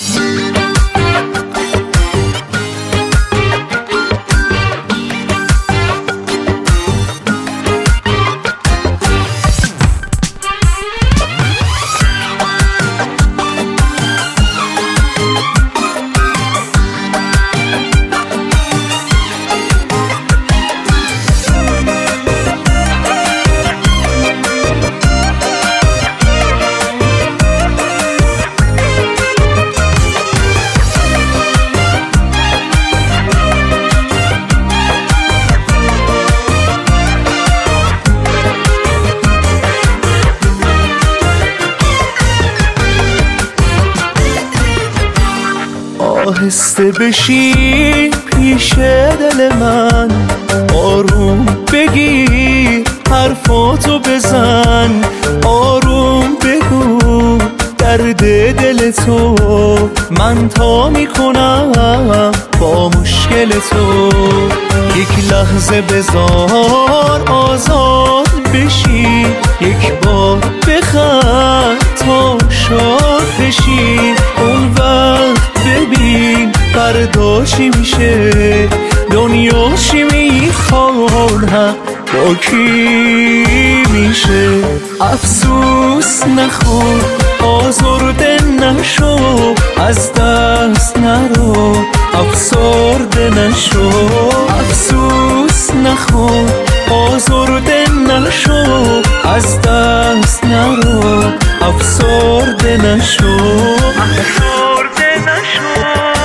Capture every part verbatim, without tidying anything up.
آهسته بشی پیش دل من، آروم بگیر حرفاتو بزن، آروم بگو درد دل تو، من تا میکنم با مشکل تو. یک لحظه بذار آزاد بشی، یک بار بخند تا شاد بشی، اون وقت ببین فردا چی میشه، دنیا چی میخواد با کی میشه. افسوس نخور آزرده نشو، از دست نرو افسرده نشو. افسوس نخور آزرده نشو، از دست نرو افسرده نشو. افسرده نشو.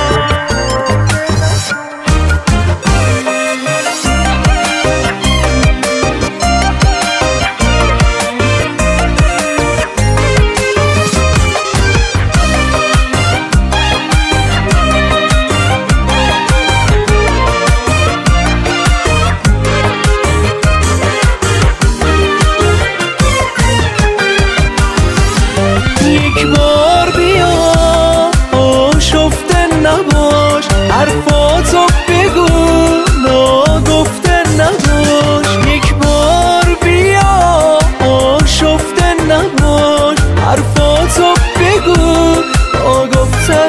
یک بار بیا آشفته نباش، حرفاتو بگو ناگفته نباش. یک بار بیا آشفته نباش، حرفاتو بگو ناگفته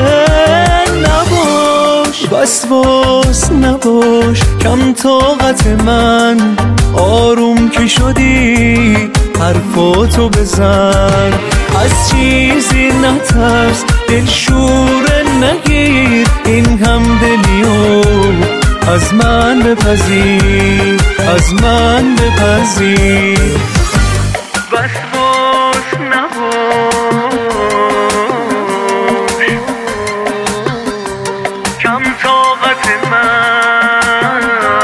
نباش. وسواس نباش کم طاقت من، آروم که شدی حرفاتو بزن. از چیزی نترس دل شوره نگیر، این هم دلیو از من بپذیر، از من بپذیر. وسواس نباش کم طاقت من.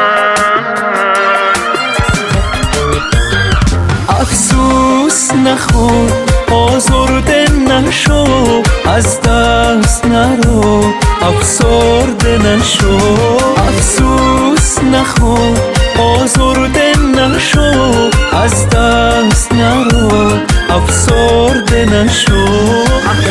افسوس نخور آزرده نشو، از دست نرو افسرده نشو. افسوس نخور آزرده نشو، از دست نرو افسرده نشو.